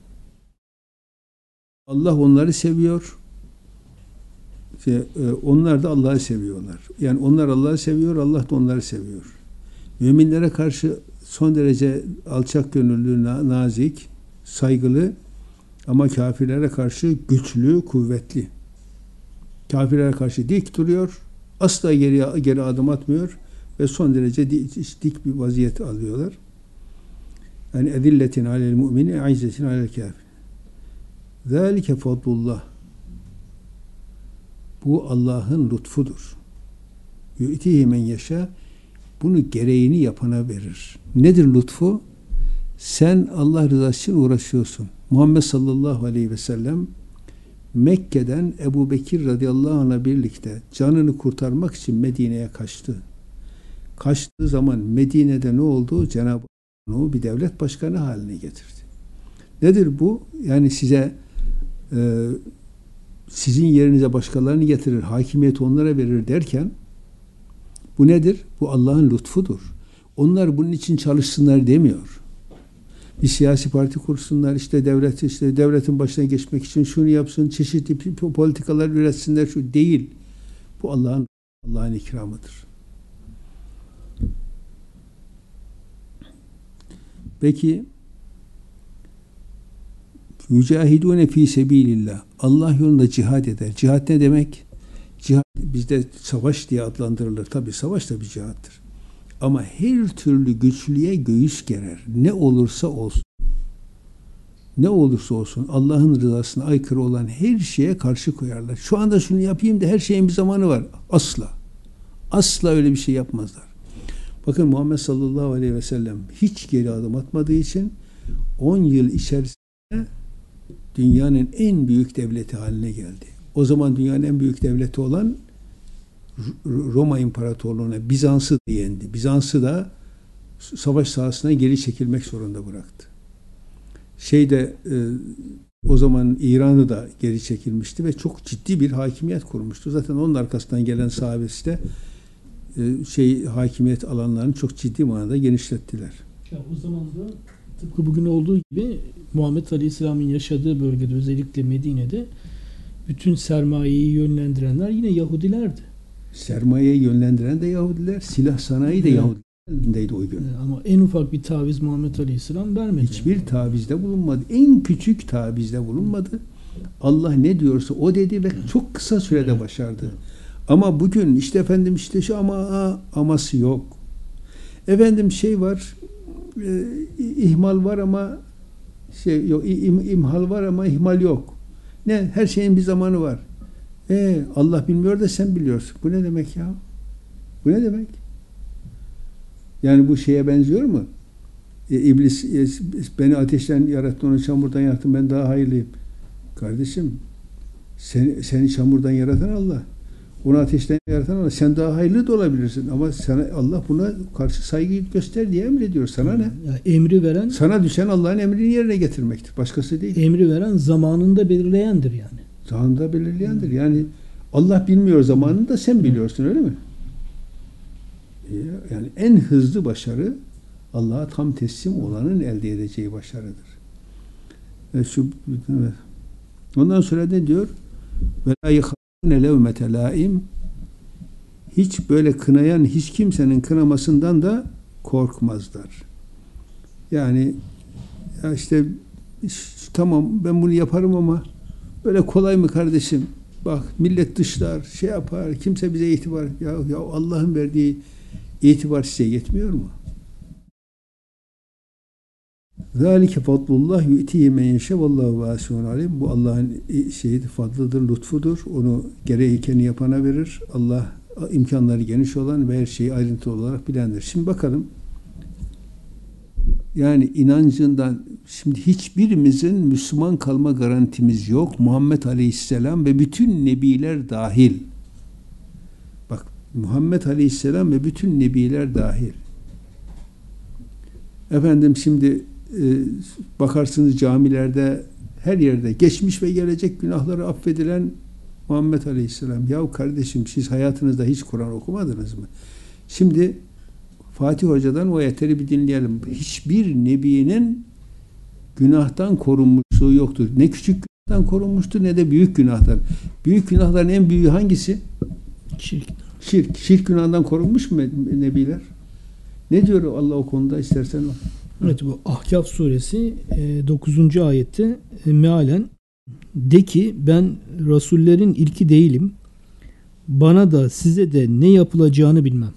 Allah onları seviyor. İşte, e, onlar da Allah'ı seviyorlar. Yani onlar Allah'ı seviyor, Allah da onları seviyor. Müminlere karşı son derece alçak gönüllü, nazik, saygılı ama kafirlere karşı güçlü, kuvvetli. Kafirlere karşı dik duruyor, asla geri, geri adım atmıyor ve son derece dik, dik bir vaziyet alıyorlar. Yani ezilletin alel mu'mini, aizzetin alel kafir. Zalike fadlullah. Bu Allah'ın lütfudur. Yu'tihi men yeşâ. Bunu gereğini yapana verir. Nedir lütfu? Sen Allah rızası için uğraşıyorsun. Muhammed sallallahu aleyhi ve sellem Mekke'den Ebu Bekir radıyallahu anh'la birlikte canını kurtarmak için Medine'ye kaçtı. Kaçtığı zaman Medine'de ne oldu? Cenab-ı Hak onu bir devlet başkanı haline getirdi. Nedir bu? Yani size e, sizin yerinize başkalarını getirir, hakimiyeti onlara verir derken bu nedir? Bu Allah'ın lütfudur. Onlar bunun için çalışsınlar demiyor. Bir siyasi parti kursunlar, işte devlet, işte devletin başına geçmek için şunu yapsın, çeşitli politikalar üretsinler, şu değil. Bu Allah'ın Allah'ın ikramıdır. Peki yücahidune fî sebîlillah. Allah yolunda cihad eder. Cihad ne demek? Cihad bizde savaş diye adlandırılır. Tabii savaş da bir cihattır. Ama her türlü güçlüye göğüs gerer. Ne olursa olsun. Ne olursa olsun Allah'ın rızasına aykırı olan her şeye karşı koyarlar. Şu anda şunu yapayım da her şeyin bir zamanı var. Asla. Asla öyle bir şey yapmazlar. Bakın Muhammed sallallahu aleyhi ve sellem hiç geri adım atmadığı için on yıl içerisinde dünyanın en büyük devleti haline geldi. O zaman dünyanın en büyük devleti olan Roma İmparatorluğu'na Bizans'ı da yendi. Bizans'ı da savaş sahasına geri çekilmek zorunda bıraktı. Şeyde e, o zaman İran'ı da geri çekilmişti ve çok ciddi bir hakimiyet kurmuştu. Zaten onun arkasından gelen sahabesi de e, şey hakimiyet alanlarını çok ciddi manada genişlettiler. Ya o zaman da tıpkı bugün olduğu gibi Muhammed Aleyhisselam'ın yaşadığı bölgede, özellikle Medine'de bütün sermayeyi yönlendirenler yine Yahudilerdi. Sermayeyi yönlendiren de Yahudiler, silah sanayi de evet. Yahudilerindeydi o gün. Ama en ufak bir taviz Muhammed Aleyhisselam vermedi. Hiçbir yani. tavizde bulunmadı. En küçük tavizde bulunmadı. Allah ne diyorsa o dedi ve çok kısa sürede evet. başardı. Evet. Ama bugün işte efendim işte şu ama aması yok. Efendim şey var, e, ihmal var ama şey yok, im, imhal var ama ihmal yok. Ne? Her şeyin bir zamanı var. E, Allah bilmiyor da sen biliyorsun. Bu ne demek ya? Bu ne demek? Yani bu şeye benziyor mu? E, İblis e, beni ateşten yarattı, onu çamurdan yarattı, ben daha hayırlıyım. Kardeşim, seni, seni çamurdan yaratan Allah. Onu ateşten yaratan Allah. Sen daha hayırlı da olabilirsin ama sana Allah buna karşı saygı göster diye emrediyor. Sana ne? Ya emri veren, sana düşen Allah'ın emrini yerine getirmektir. Başkası değil. Emri veren zamanında belirleyendir yani. Zamanında belirleyendir. Yani Allah bilmiyor zamanını da sen biliyorsun, öyle mi? Yani en hızlı başarı Allah'a tam teslim olanın elde edeceği başarıdır. Ve şu, evet. Ondan sonra ne diyor? Ve la yekhavune levmete laim. Hiç böyle kınayan hiç kimsenin kınamasından da korkmazlar. Yani ya işte tamam ben bunu yaparım ama böyle kolay mı kardeşim? Bak millet dışlar, şey yapar, kimse bize itibar. Ya, ya Allah'ın verdiği İtibar size yetmiyor mu? Zalike fadlullah yu'tihi men yeşâ vallahu vâsi'un alim. Bu Allah'ın şeyi, fadlıdır, lütfudur. Onu gereğini yapana verir. Allah imkanları geniş olan ve her şeyi ayrıntılı olarak bilendir. Şimdi bakalım. Yani inancından şimdi hiçbirimizin Müslüman kalma garantimiz yok. Muhammed Aleyhisselam ve bütün nebiler dahil. Bak, Muhammed Aleyhisselam ve bütün nebiler dahil. Efendim şimdi e, bakarsınız camilerde her yerde geçmiş ve gelecek günahları affedilen Muhammed Aleyhisselam. Yahu kardeşim, siz hayatınızda hiç Kur'an okumadınız mı? Şimdi Fatih Hoca'dan o ayetleri bir dinleyelim. Hiçbir nebinin günahtan korunmuşluğu yoktur. Ne küçük günahtan korunmuştur ne de büyük günahtan. Büyük günahların en büyüğü hangisi? Şirk. Şirk. Şirk günahından korunmuş mu nebiler? Ne diyor Allah o konuda, istersen o. Evet, bu Ahkaf suresi dokuzuncu ayette e, mealen de ki ben rasullerin ilki değilim. Bana da size de ne yapılacağını bilmem.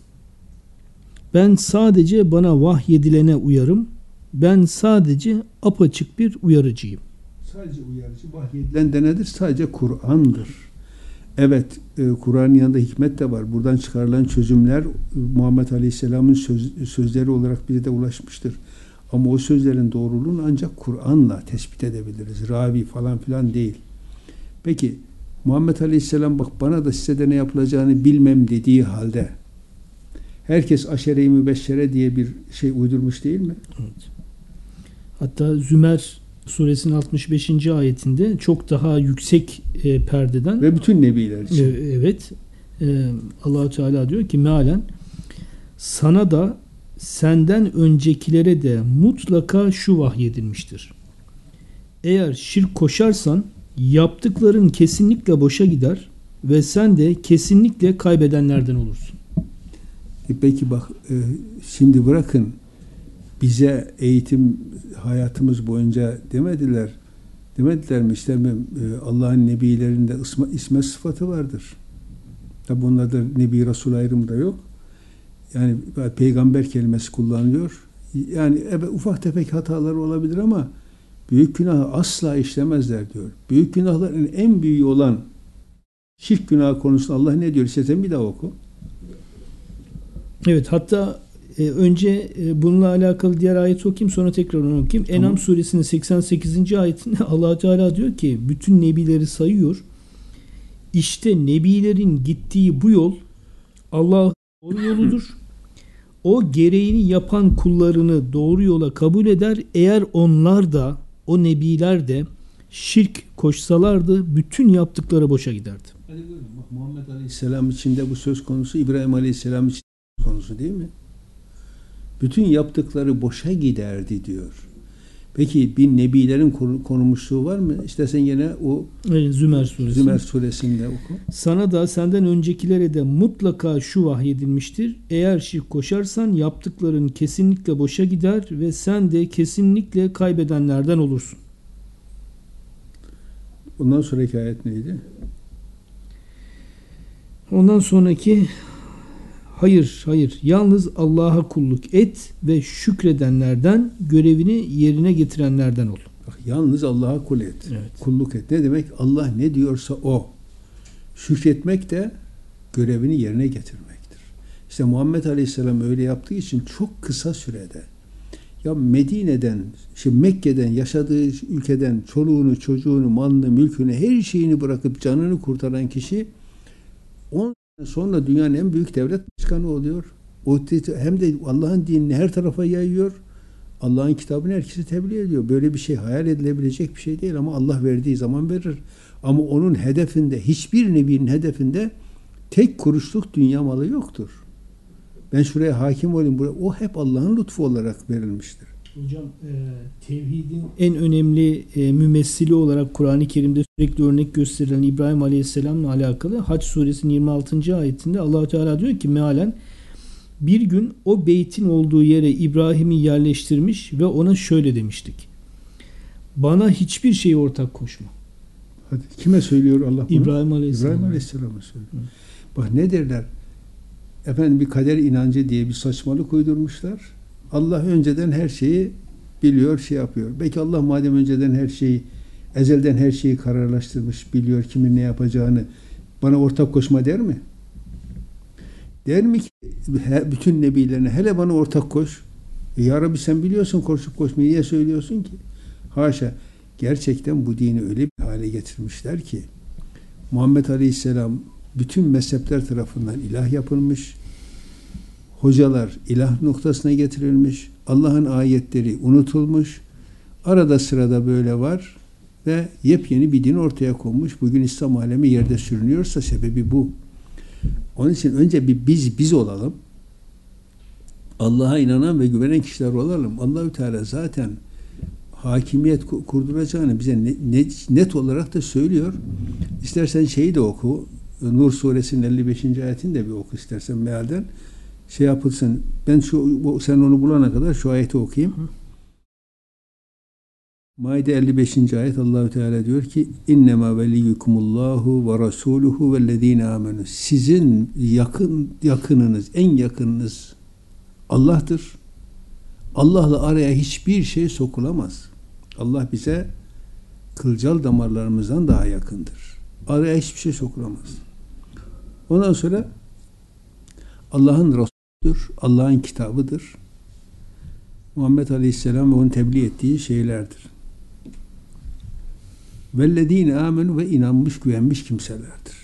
Ben sadece bana vahyedilene uyarım. Ben sadece apaçık bir uyarıcıyım. Sadece uyarıcı, vahyedilen de nedir? Sadece Kur'an'dır. Evet, e, Kur'an'ın yanında hikmet de var. Buradan çıkarılan çözümler Muhammed Aleyhisselam'ın söz, sözleri olarak bize de ulaşmıştır. Ama o sözlerin doğruluğunu ancak Kur'an'la tespit edebiliriz. Ravi falan filan değil. Peki Muhammed Aleyhisselam bak bana da size de ne yapılacağını bilmem dediği halde herkes aşere-i mübeşşere diye bir şey uydurmuş değil mi? Evet. Hatta Zümer suresinin altmış beşinci ayetinde çok daha yüksek e, perdeden ve bütün nebiler için. E, evet. E, Allah-u Teala diyor ki mealen sana da senden öncekilere de mutlaka şu vahyedilmiştir. Eğer şirk koşarsan yaptıkların kesinlikle boşa gider ve sen de kesinlikle kaybedenlerden olursun. E peki bak e, şimdi bırakın bize eğitim hayatımız boyunca demediler. Demediler mi işte e, Allah'ın nebilerinde isme, isme sıfatı vardır. Tabi bunlarda nebi Resul ayrımı da yok. Yani peygamber kelimesi kullanılıyor. Yani evet, ufak tefek hatalar olabilir ama büyük günahı asla işlemezler diyor. Büyük günahların en büyüğü olan şirk günahı konusunda Allah ne diyor? İstersen bir daha oku. Evet, hatta e, önce e, bununla alakalı diğer ayeti okuyayım, sonra tekrar onu okuyayım. Tamam. En'am suresinin seksen sekizinci ayetinde Allah Teala diyor ki bütün nebileri sayıyor. İşte nebilerin gittiği bu yol Allah'ın doğru yoludur. O gereğini yapan kullarını doğru yola kabul eder. Eğer onlar da, o nebiler de şirk koşsalardı bütün yaptıkları boşa giderdi. Hadi buyurun. Bak, Muhammed Aleyhisselam için de bu söz konusu, İbrahim Aleyhisselam için de konusu değil mi? Bütün yaptıkları boşa giderdi diyor. Peki bir nebilerin konulmuşluğu var mı? İstersen yine o evet, Zümer suresi. Zümer suresinde oku. Sana da senden öncekilere de mutlaka şu vahyedilmiştir. Eğer şirk koşarsan yaptıkların kesinlikle boşa gider ve sen de kesinlikle kaybedenlerden olursun. Ondan sonraki ayet neydi? Ondan sonraki hayır, hayır. Yalnız Allah'a kulluk et ve şükredenlerden, görevini yerine getirenlerden ol. Bak, yalnız Allah'a kul et. Evet. Kulluk et. Ne demek? Allah ne diyorsa o. Şükretmek de görevini yerine getirmektir. İşte Muhammed Aleyhisselam öyle yaptığı için çok kısa sürede ya Medine'den, şimdi Mekke'den, yaşadığı ülkeden çoluğunu, çocuğunu, malını, mülkünü, her şeyini bırakıp canını kurtaran kişi on sene sonra dünyanın en büyük devlet başkanı oluyor. O hem de Allah'ın dinini her tarafa yayıyor. Allah'ın kitabını herkese tebliğ ediyor. Böyle bir şey hayal edilebilecek bir şey değil ama Allah verdiği zaman verir. Ama onun hedefinde, hiçbir nebinin hedefinde tek kuruşluk dünya malı yoktur. Ben şuraya hakim olayım. O hep Allah'ın lütfu olarak verilmiştir. Hocam e, tevhidin en önemli e, mümessili olarak Kur'an-ı Kerim'de sürekli örnek gösterilen İbrahim Aleyhisselam'la alakalı Hac suresinin yirmi altıncı ayetinde Allah Teala diyor ki mealen bir gün o beytin olduğu yere İbrahim'i yerleştirmiş ve ona şöyle demiştik. Bana hiçbir şeyi ortak koşma. Hadi kime söylüyor Allah bunu? İbrahim Aleyhisselam. İbrahim Aleyhisselam'a söylüyor. Hı. Bak ne derler? efendim bir kader inancı diye bir saçmalık uydurmuşlar. Allah önceden her şeyi biliyor, şey yapıyor. Belki Allah madem önceden her şeyi, ezelden her şeyi kararlaştırmış, biliyor kimin ne yapacağını, bana ortak koşma der mi? Der mi ki bütün nebilerine hele bana ortak koş? E ya Rabbi sen biliyorsun koşup koşmayı, niye söylüyorsun ki? Haşa. Gerçekten bu dini öyle bir hale getirmişler ki Muhammed Aleyhisselam bütün mezhepler tarafından ilah yapılmış. Hocalar ilah noktasına getirilmiş. Allah'ın ayetleri unutulmuş. Arada sırada böyle var ve yepyeni bir din ortaya konmuş. Bugün İslam alemi yerde sürünüyorsa sebebi bu. Onun için önce bir biz biz olalım. Allah'a inanan ve güvenen kişiler olalım. Allahü Teala zaten hakimiyet kurduracağını bize net, net olarak da söylüyor. İstersen şeyi de oku. Nur suresinin elli beşinci ayetini de bir oku istersen mealden. Şey yapılsın. Ben şu sen onu bulana kadar şu ayeti okuyayım. Maide elli beşinci ayet Allahü Teala diyor ki: "İnnemâ veliyyukumullahu ve rasûluhu vellezîne âmenû." Sizin yakın yakınınız, en yakınınız Allah'tır. Allah'la araya hiçbir şey sokulamaz. Allah bize kılcal damarlarımızdan daha yakındır. Araya hiçbir şey sokulamaz. Ondan sonra Allah'ın Resulüdür, Allah'ın kitabıdır. Muhammed Aleyhisselam ve onun tebliğ ettiği şeylerdir. Vellezîne âmenû ve inanmış, güvenmiş kimselerdir.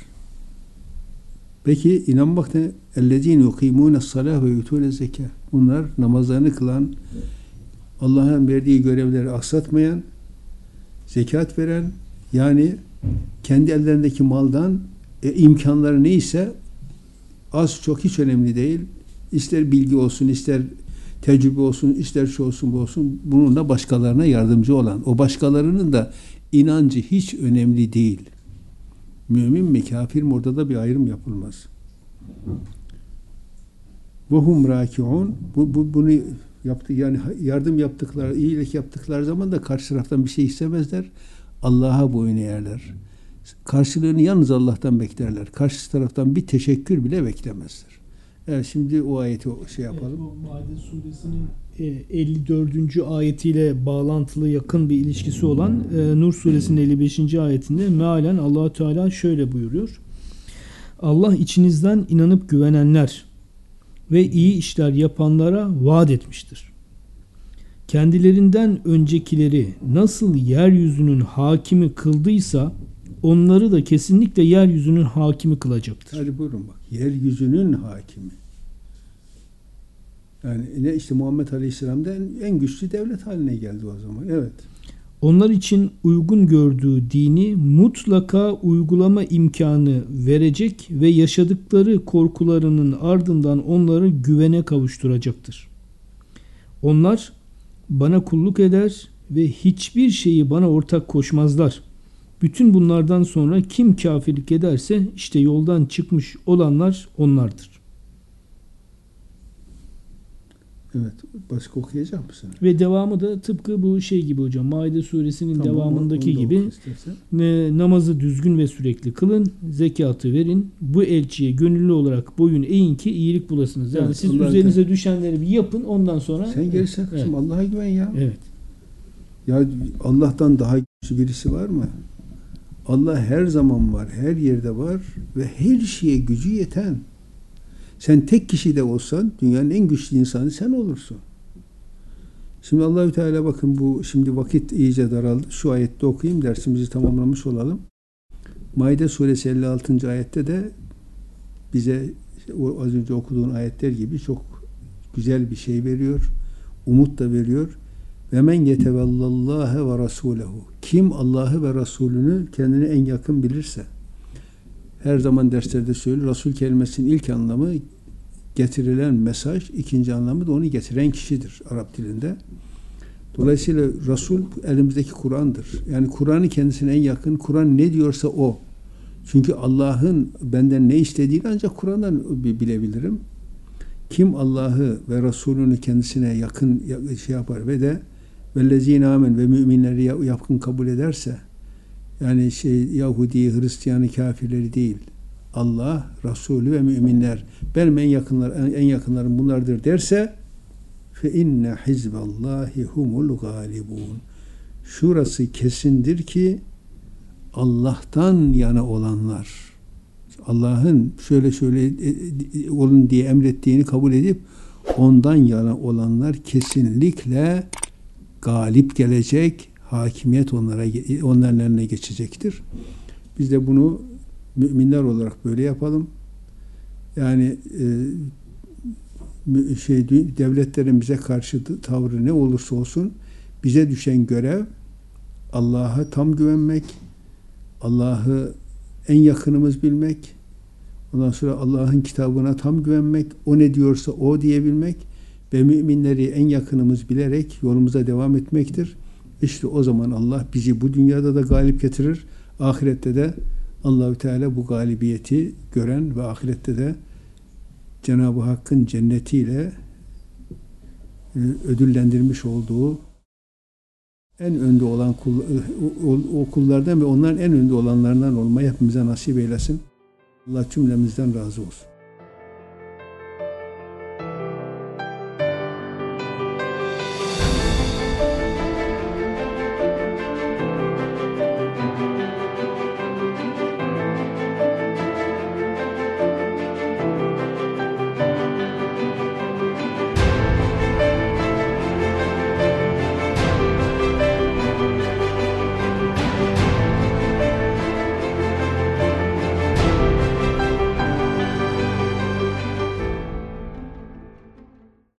Peki inanmak ne? Ellezîne yukîmûne's-salâhe ve yutûne's-zekâ. Bunlar namazlarını kılan, Allah'ın verdiği görevleri aksatmayan, zekat veren, yani kendi ellerindeki maldan e, imkanları neyse az çok hiç önemli değil. İster bilgi olsun, ister tecrübe olsun, ister şu olsun bu olsun, bununla başkalarına yardımcı olan, o başkalarının da inancı hiç önemli değil. Mümin mi, kafir mi, orada da bir ayrım yapılmaz. وَهُمْ رَاكِعُونَ bu, bu, Bunu yaptı, yani yardım yaptıkları, iyilik yaptıkları zaman da karşı taraftan bir şey istemezler. Allah'a boyun eğerler. Karşılığını yalnız Allah'tan beklerler. Karşı taraftan bir teşekkür bile beklemezler. Evet, şimdi o ayeti şey yapalım. Evet, bu Maide suresinin elli dördüncü ayetiyle bağlantılı yakın bir ilişkisi olan Nur suresinin elli beşinci ayetinde mealen Allah-u Teala şöyle buyuruyor: Allah içinizden inanıp güvenenler ve iyi işler yapanlara vaat etmiştir. Kendilerinden öncekileri nasıl yeryüzünün hakimi kıldıysa onları da kesinlikle yeryüzünün hakimi kılacaktır. Hadi buyurun bak. Yeryüzünün hakimi. Yani ne işte Muhammed Aleyhisselam'da en, en güçlü devlet haline geldi o zaman. Evet. Onlar için uygun gördüğü dini mutlaka uygulama imkanı verecek ve yaşadıkları korkularının ardından onları güvene kavuşturacaktır. Onlar bana kulluk eder ve hiçbir şeyi bana ortak koşmazlar. Bütün bunlardan sonra kim kafirlik ederse işte yoldan çıkmış olanlar onlardır. Evet. Başka okuyacak mısın? Ve devamı da tıpkı bu şey gibi hocam. Maide suresinin tamam, devamındaki gibi ne, namazı düzgün ve sürekli kılın, zekatı verin, bu elçiye gönüllü olarak boyun eğin ki iyilik bulasınız. Yani evet, siz Allah'ın üzerinize de düşenleri bir yapın, ondan sonra sen gerisi kızım evet. Allah'a güven ya. Evet. Ya Allah'tan daha güçlü birisi var mı? Allah her zaman var, her yerde var ve her şeye gücü yeten. Sen tek kişi de olsan dünyanın en güçlü insanı sen olursun. Şimdi Allahü Teala bakın bu şimdi vakit iyice daraldı. Şu ayette okuyayım, dersimizi tamamlamış olalım. Maide suresi elli altıncı ayette de bize o az önce okuduğun ayetler gibi çok güzel bir şey veriyor. Umut da veriyor. Ve men yetevallallâhe ve rasûlehu. Kim Allah'ı ve Resulünü kendine en yakın bilirse. Her zaman derslerde söylüyor. Resul kelimesinin ilk anlamı getirilen mesaj, ikinci anlamı da onu getiren kişidir Arap dilinde. Dolayısıyla Resul elimizdeki Kur'an'dır. Yani Kur'an'ı kendisine en yakın, Kur'an ne diyorsa o. Çünkü Allah'ın benden ne istediğini ancak Kur'an'dan bilebilirim. Kim Allah'ı ve Resulünü kendisine yakın şey yapar ve de vellezîne âmen ve müminleri yakın kabul ederse, yani şey Yahudi, Hristiyanı, kafirleri değil, Allah, Resulü ve müminler, benim en yakınlar en yakınlarım bunlardır derse, fe inne hizballahi humul galibun. Şurası kesindir ki Allah'tan yana olanlar, Allah'ın şöyle şöyle olun diye emrettiğini kabul edip ondan yana olanlar kesinlikle galip gelecek, hakimiyet onlara onların eline geçecektir. Biz de bunu müminler olarak böyle yapalım. Yani e, şey devletlerin bize karşı tavrı ne olursa olsun bize düşen görev Allah'a tam güvenmek, Allah'ı en yakınımız bilmek, ondan sonra Allah'ın kitabına tam güvenmek, o ne diyorsa o diyebilmek ve müminleri en yakınımız bilerek yolumuza devam etmektir. İşte o zaman Allah bizi bu dünyada da galip getirir, ahirette de Allahü Teala bu galibiyeti gören ve ahirette de Cenab-ı Hakk'ın cennetiyle ödüllendirmiş olduğu en önde olan kul, o, o kullardan ve onların en önde olanlarından olmayı hepimize nasip eylesin. Allah cümlemizden razı olsun.